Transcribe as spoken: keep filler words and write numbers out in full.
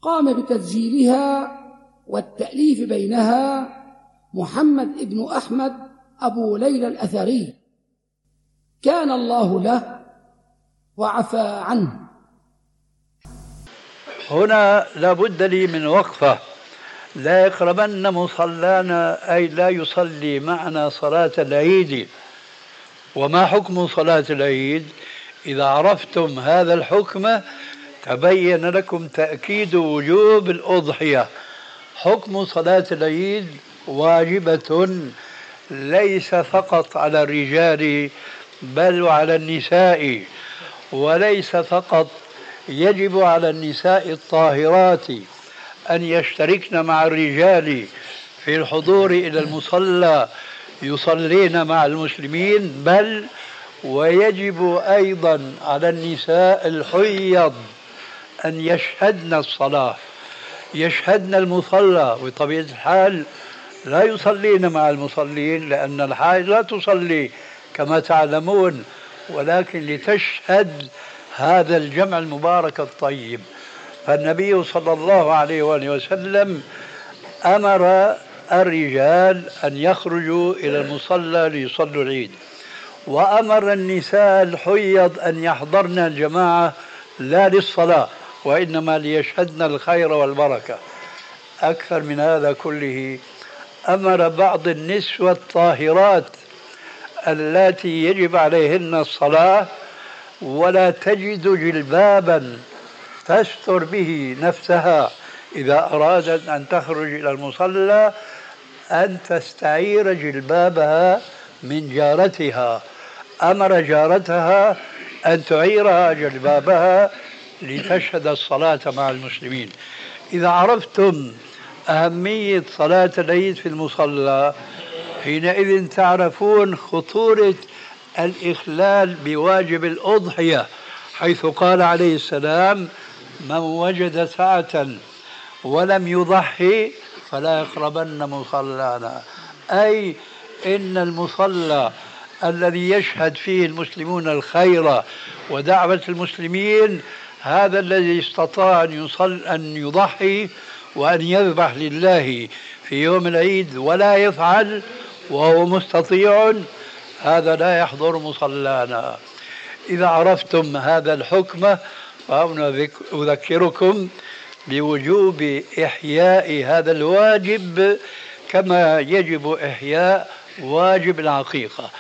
قام بتسجيلها والتأليف بينها محمد ابن أحمد أبو ليلى الأثري، كان الله له وعفى عنه. هنا لابد لي من وقفة. لا يقربن مصلانا، أي لا يصلي معنا صلاة العيد. وما حكم صلاة العيد؟ إذا عرفتم هذا الحكم تبين لكم تأكيد وجوب الأضحية. حكم صلاة العيد واجبة ليس فقط على الرجال بل وعلى النساء، وليس فقط يجب على النساء الطاهرات أن يشتركن مع الرجال في الحضور إلى المصلى يصلين مع المسلمين، بل ويجب أيضا على النساء الحيض أن يشهدن الصلاة، يشهدن المصلى. وطبيعة الحال لا يصلين مع المصلين لأن الحائض لا تصلي كما تعلمون، ولكن لتشهد هذا الجمع المبارك الطيب. فالنبي صلى الله عليه وآله وسلم أمر الرجال أن يخرجوا إلى المصلى ليصلوا العيد، وأمر النساء الحيض أن يحضرن الجماعة لا للصلاة وإنما ليشهدن الخير والبركة. أكثر من هذا كله، أمر بعض النسوة الطاهرات اللاتي يجب عليهن الصلاة ولا تجد جلبابا تستر به نفسها إذا أرادت أن تخرج إلى المصلى أن تستعير جلبابها من جارتها. أمر جارتها أن تعيرها جلبابها لتشهد الصلاة مع المسلمين. إذا عرفتم أهمية صلاة العيد في المصلى حينئذ تعرفون خطورة الإخلال بواجب الأضحية، حيث قال عليه السلام: من وجد سعة ولم يضحي فلا يقربن مصلانا. أي إن المصلى الذي يشهد فيه المسلمون الخير ودعوة المسلمين هذا الذي استطاع أن يصل أن يضحي وأن يذبح لله في يوم العيد ولا يفعل وهو مستطيع، هذا لا يحضر مصلانا. إذا عرفتم هذا الحكم فأنا أذكركم بوجوب إحياء هذا الواجب كما يجب إحياء واجب العقيقة.